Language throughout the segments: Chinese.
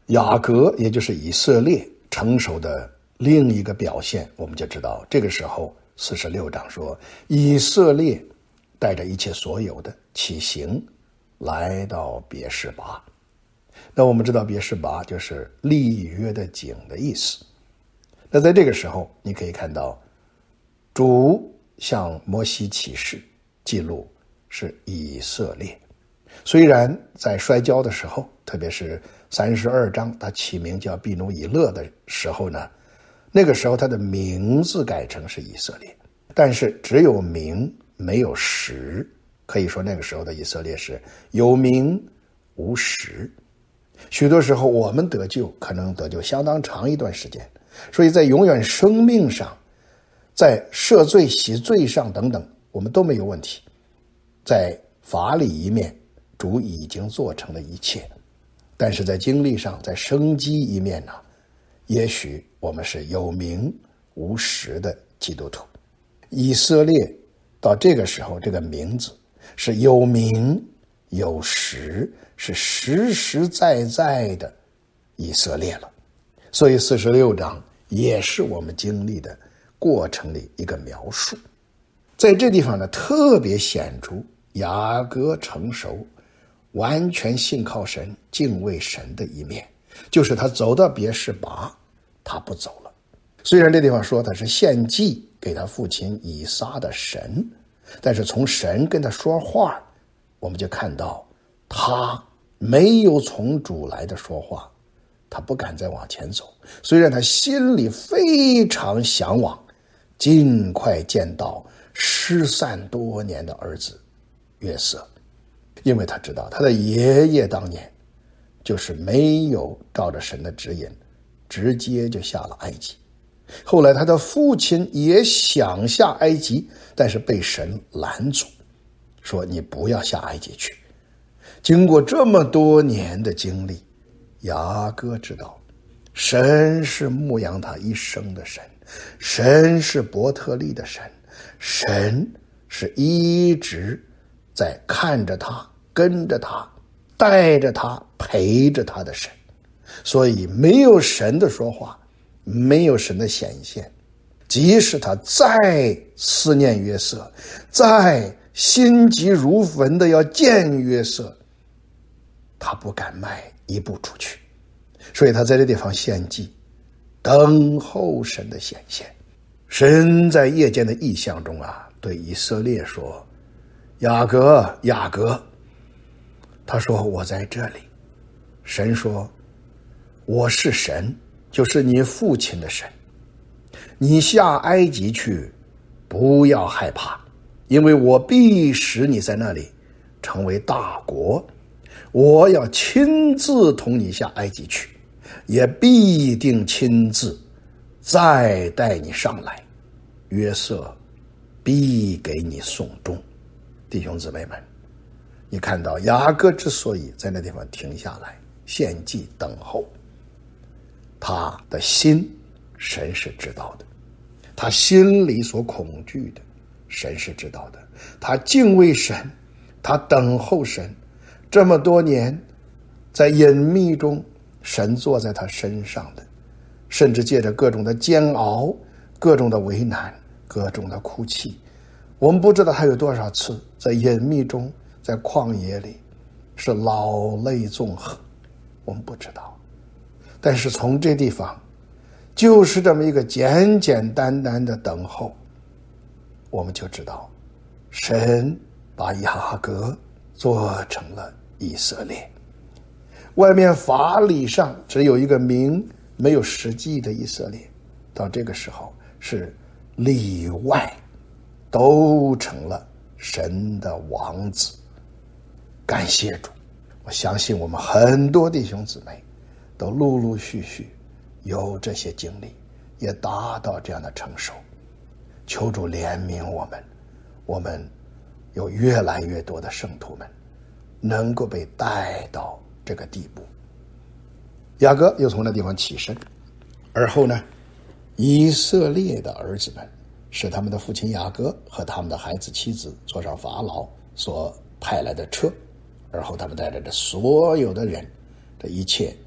雅各也就是以色列成熟的另一个表现，我们就知道这个时候46章说，以色列带着一切所有的起行来到别是巴。那我们知道别是巴就是立约的井的意思。那在这个时候你可以看到主向摩西起誓，记录是以色列。虽然在摔跤的时候，特别是32章他起名叫毕努以勒的时候呢，那个时候他的名字改成是以色列，但是只有名没有实，可以说那个时候的以色列是有名无实。许多时候我们得救可能得救相当长一段时间，所以在永远生命上，在赦罪洗罪上等等我们都没有问题，在法理一面主已经做成了一切，但是在经历上，在生机一面呢，也许我们是有名无实的基督徒。以色列到这个时候，这个名字是有名有实，是实实在在的以色列了。所以46章也是我们经历的过程里一个描述。在这地方呢，特别显出雅各成熟完全信靠神敬畏神的一面，就是他走到别是巴他不走了。虽然这地方说他是献祭给他父亲以撒的神，但是从神跟他说话，我们就看到他没有从主来的说话，他不敢再往前走。虽然他心里非常向往尽快见到失散多年的儿子约瑟，因为他知道他的爷爷当年就是没有照着神的指引直接就下了埃及。后来他的父亲也想下埃及，但是被神拦阻，说你不要下埃及去。经过这么多年的经历，雅各知道神是牧养他一生的神，神是伯特利的神，神是一直在看着他跟着他带着他陪着他的神。所以没有神的说话，没有神的显现，即使他再思念约瑟，再心急如焚的要见约瑟，他不敢迈一步出去。所以他在这地方献祭，等候神的显现。神在夜间的异象中对以色列说，雅各雅各，他说我在这里。神说，我是神，就是你父亲的神，你下埃及去，不要害怕，因为我必使你在那里成为大国，我要亲自同你下埃及去，也必定亲自再带你上来，约瑟必给你送终。弟兄姊妹们，你看到雅各之所以在那地方停下来献祭等候，他的心神是知道的，他心里所恐惧的神是知道的，他敬畏神，他等候神。这么多年在隐秘中，神坐在他身上的，甚至借着各种的煎熬，各种的为难，各种的哭泣，我们不知道他有多少次在隐秘中，在旷野里是老泪纵横，我们不知道。但是从这地方就是这么一个简简单单的等候，我们就知道神把雅各做成了以色列。外面法理上只有一个名没有实际的以色列，到这个时候是里外都成了神的王子。感谢主，我相信我们很多弟兄姊妹都陆陆续续有这些经历，也达到这样的成熟。求主怜悯我们，我们有越来越多的圣徒们能够被带到这个地步。雅各又从那地方起身，而后呢，以色列的儿子们使他们的父亲雅各和他们的孩子妻子坐上法老所派来的车，而后他们带着这所有的人，这一切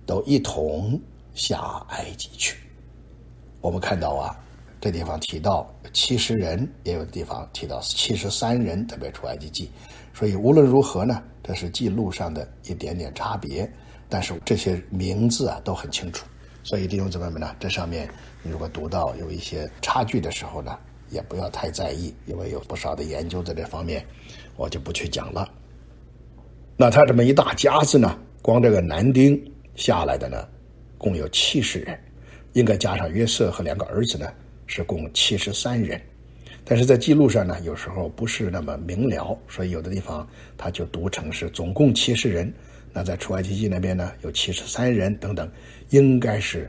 都一同下埃及去。我们看到啊，这地方提到70人，也有的地方提到73人，特别出埃及记。所以无论如何呢，这是记录上的一点点差别，但是这些名字啊都很清楚。所以弟兄姊妹们呢，这上面你如果读到有一些差距的时候呢，也不要太在意，因为有不少的研究在这方面，我就不去讲了。那他这么一大家子呢，光这个男丁下来的呢，共有70人，应该加上约瑟和2个儿子呢，是共73人。但是在记录上呢，有时候不是那么明了，所以有的地方他就读成是总共70人。那在出埃及记那边呢，有73人等等，应该是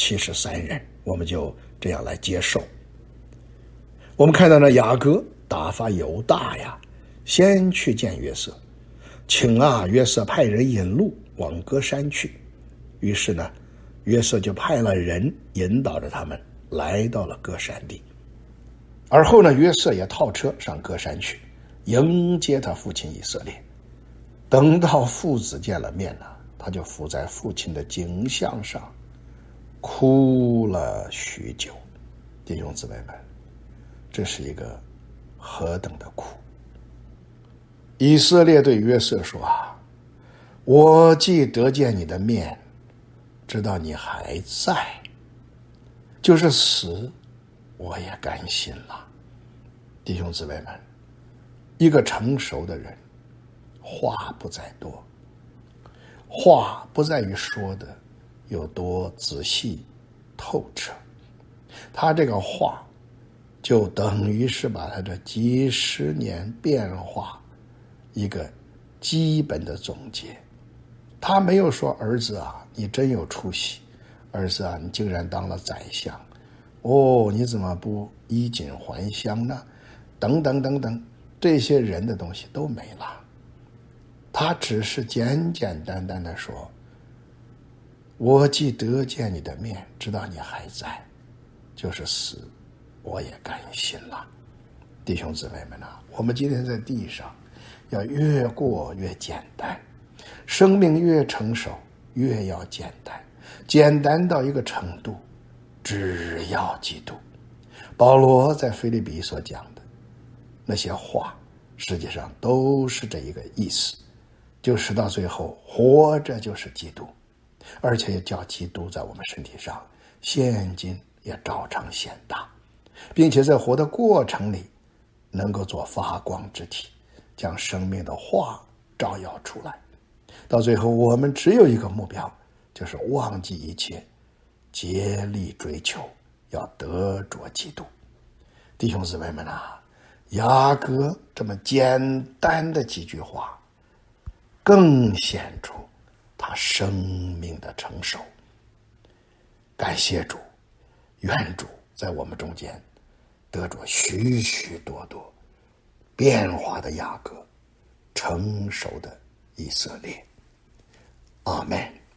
73人，我们就这样来接受。我们看到呢，雅各打发犹大呀，先去见约瑟，请约瑟派人引路往歌山去。于是呢，约瑟就派了人引导着他们来到了歌山地。而后呢，约瑟也套车上歌山去迎接他父亲以色列。等到父子见了面呢，他就伏在父亲的颈项上哭了许久。弟兄姊妹们，这是一个何等的苦！以色列对约瑟说我既得见你的面，知道你还在，就是死我也甘心了。弟兄姊妹们，一个成熟的人话不在多，话不在于说的有多仔细透彻，他这个话就等于是把他这几十年变化一个基本的总结。他没有说儿子你真有出息，儿子你竟然当了宰相，你怎么不衣锦还乡呢？等等等等，这些人的东西都没了。他只是简简单单的说，我既得见你的面，知道你还在，就是死我也甘心了。弟兄姊妹们我们今天在地上要越过越简单，生命越成熟越要简单，简单到一个程度，只要基督。保罗在腓立比所讲的那些话，实际上都是这一个意思，就是到最后活着就是基督，而且也叫基督在我们身体上现今也照常显大，并且在活的过程里能够做发光之体，将生命的话照耀出来。到最后我们只有一个目标，就是忘记一切，竭力追求，要得着基督。弟兄姊妹们雅各这么简单的几句话，更显出他生命的成熟。感谢主，愿主在我们中间得着许许多多变化的雅各，成熟的以色列。阿们。